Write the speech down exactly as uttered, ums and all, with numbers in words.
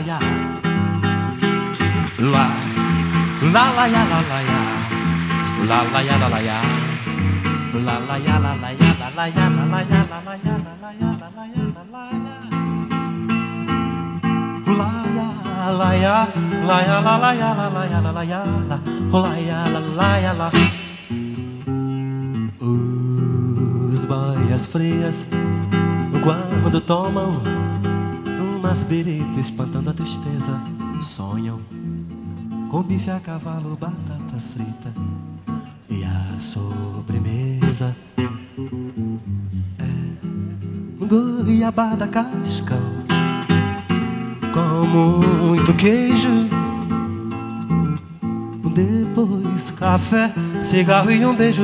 ya. La la la ya la la ya. La la ya la la ya. La la ya la la ya la la ya la la ya la la ya la la ya la la ya la la ya. La ya la ya la ya la la ya la la ya la la ya la. La ya la la ya la. Os boias frias quando tomam umas birita espantando a tristeza, sonham com bife a cavalo, batata frita e a sobremesa é goiabada cascão com muito queijo. Depois café, cigarro e um beijo.